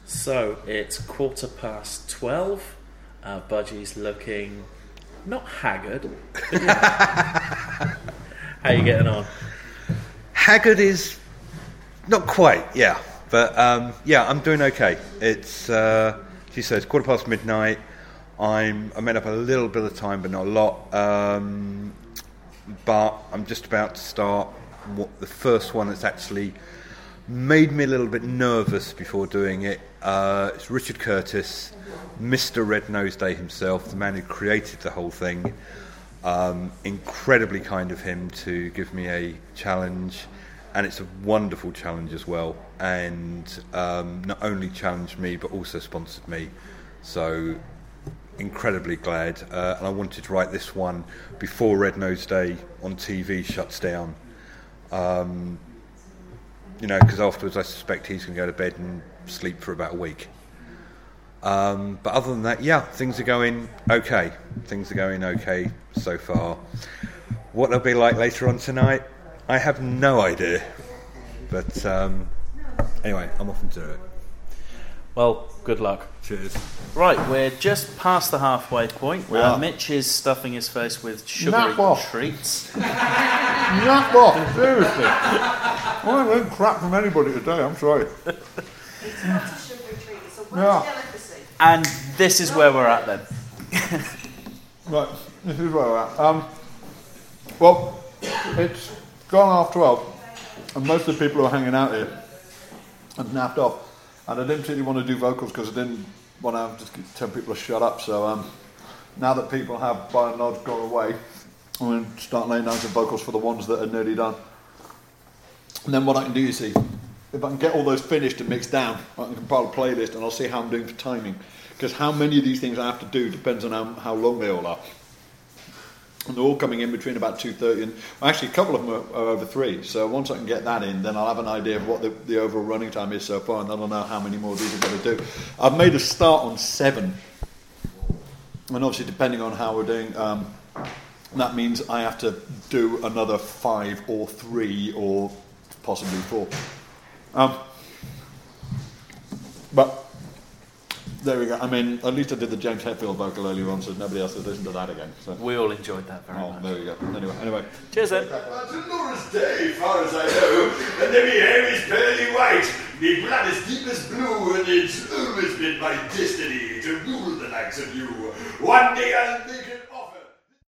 So it's 12:15. Budgie's looking not haggard. But yeah. How are you getting on? Haggard is not quite, yeah. But I'm doing okay. It's she says midnight. I made up a little bit of time, but not a lot. But I'm just about to start the first one that's actually made me a little bit nervous before doing it. It's Richard Curtis, Mr. Red Nose Day himself, the man who created the whole thing. Incredibly kind of him to give me a challenge, and it's a wonderful challenge as well. And not only challenged me, but also sponsored me. So incredibly glad. And I wanted to write this one before Red Nose Day on TV shuts down. Because afterwards I suspect he's going to go to bed and sleep for about a week. But other than that, things are going okay. Things are going okay so far. What they'll be like later on tonight, I have no idea. But anyway, I'm off into it. Well, good luck. Cheers. Right, we're just past the halfway point. Mitch is stuffing his face with sugary treats. Knock off, seriously. I haven't learned crap from anybody today, I'm sorry. It's not a sugary treat, it's a Welsh delicacy. And this is where we're at then. Right, this is where we're at. Well, it's gone half 12, and most of the people who are hanging out here have napped off. And I didn't particularly want to do vocals because I didn't want to just tell people to shut up. So now that people have, by and large, gone away, I'm going to start laying down some vocals for the ones that are nearly done. And then what I can do, you see, if I can get all those finished and mixed down, I can compile a playlist and I'll see how I'm doing for timing. Because how many of these things I have to do depends on how long they all are. And they're all coming in between about 2:30 and actually a couple of them are over 3. So once I can get that in, then I'll have an idea of what the overall running time is so far, and then I'll know how many more of these I've got to do. I've made a start on 7, and obviously depending on how we're doing, that means I have to do another 5 or 3 or possibly 4. But there we go. I mean, at least I did the James Hetfield vocal earlier on, so nobody else has listened to that again. So. We all enjoyed that very much. There we go. Anyway. Cheers then. Tomorrow's day, far as I know, and every hair is pearly white, me blood is deep as blue, and it's always been my destiny to rule the likes of you. One day I'll make